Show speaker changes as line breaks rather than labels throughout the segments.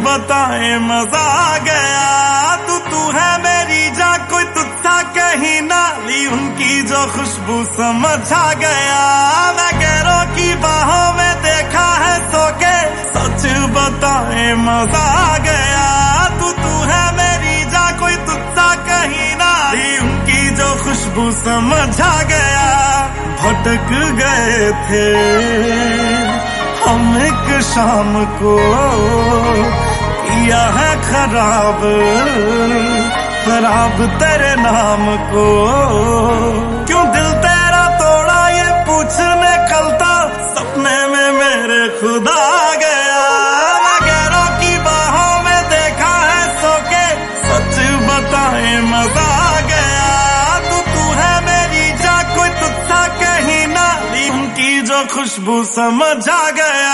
बताए मजा आ गया। तू है मेरी जा, कोई तुझसा कहीं ना ली, उनकी जो खुशबू समझ आ गया। मैं गैरों की बाहों में देखा है सो के, सच बताए मजा आ गया। तू है मेरी जा, कोई तुझसा कहीं ना ली, उनकी जो खुशबू समझ आ गया। भटक गए थे हम एक शाम को, किया है खराब खराब तेरे नाम को। क्यों दिल तेरा तोड़ा ये पूछने कलता, सपने में मेरे खुदा आ गया। मैं गैरों की बाहों में देखा है सो के, सच बताए मजा आ गया। तू है मेरी जा, कोई तुझसा कहीं ना ली, उनकी जो खुशबू समझ आ गया।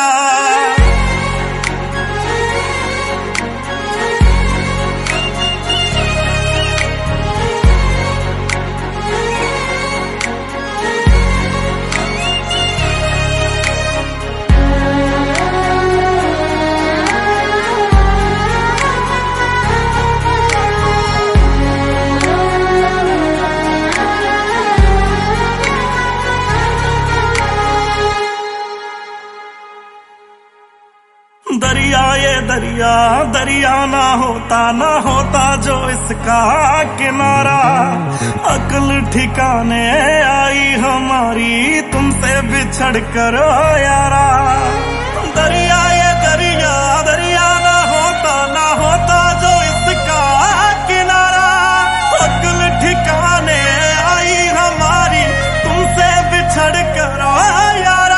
दरिया ये दरिया दरिया ना होता जो इसका किनारा। अक्ल ठिकाने आई हमारी तुमसे बिछड़ कर यारा। दरिया ये दरिया दरिया ना होता जो इसका किनारा। अक्ल ठिकाने आई हमारी तुमसे बिछड़ कर यारा।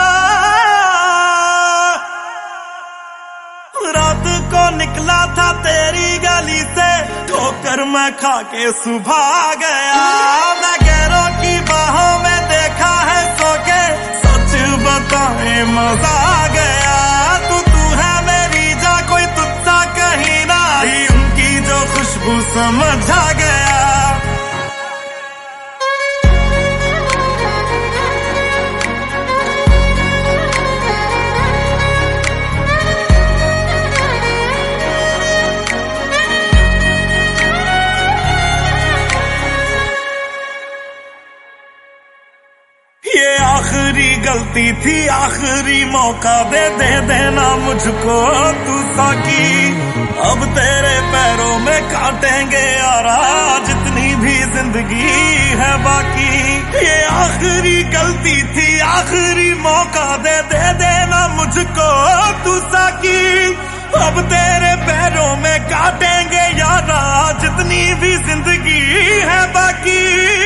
रात को निकला था तेरी गली से, ठोकर मैं खा के सुबह आ गया। मैं गैरों की बाहों में देखा है सो के, सच बताए मजा आ गया। तू है मेरी जा, कोई तुझसा कहीं ना ली, उनकी जो खुशबू समझ आ गया। ये आखिरी गलती थी, आखिरी मौका दे देना मुझको तू साकी। अब तेरे पैरों में काटेंगे यारा, जितनी भी जिंदगी है बाकी। ये आखिरी गलती थी, आखिरी मौका दे देना मुझको तू साकी। अब तेरे पैरों में काटेंगे यारा, जितनी भी जिंदगी है बाकी।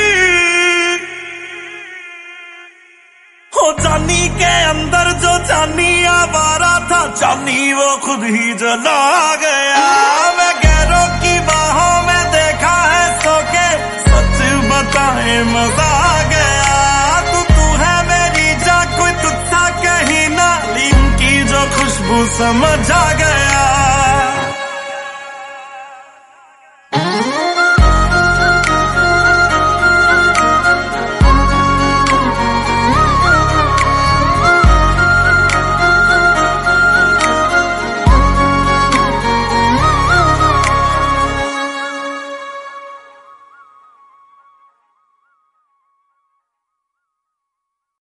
हो जानी के अंदर जो जानी आवारा था, जानी वो खुद ही जला गया। मैं गैरों की बाहों में देखा है सो के, सच बताए मजा आ गया। तू है मेरी जा, कोई तुझसा कहीं ना ली, उनकी जो खुशबू समझ आ गया।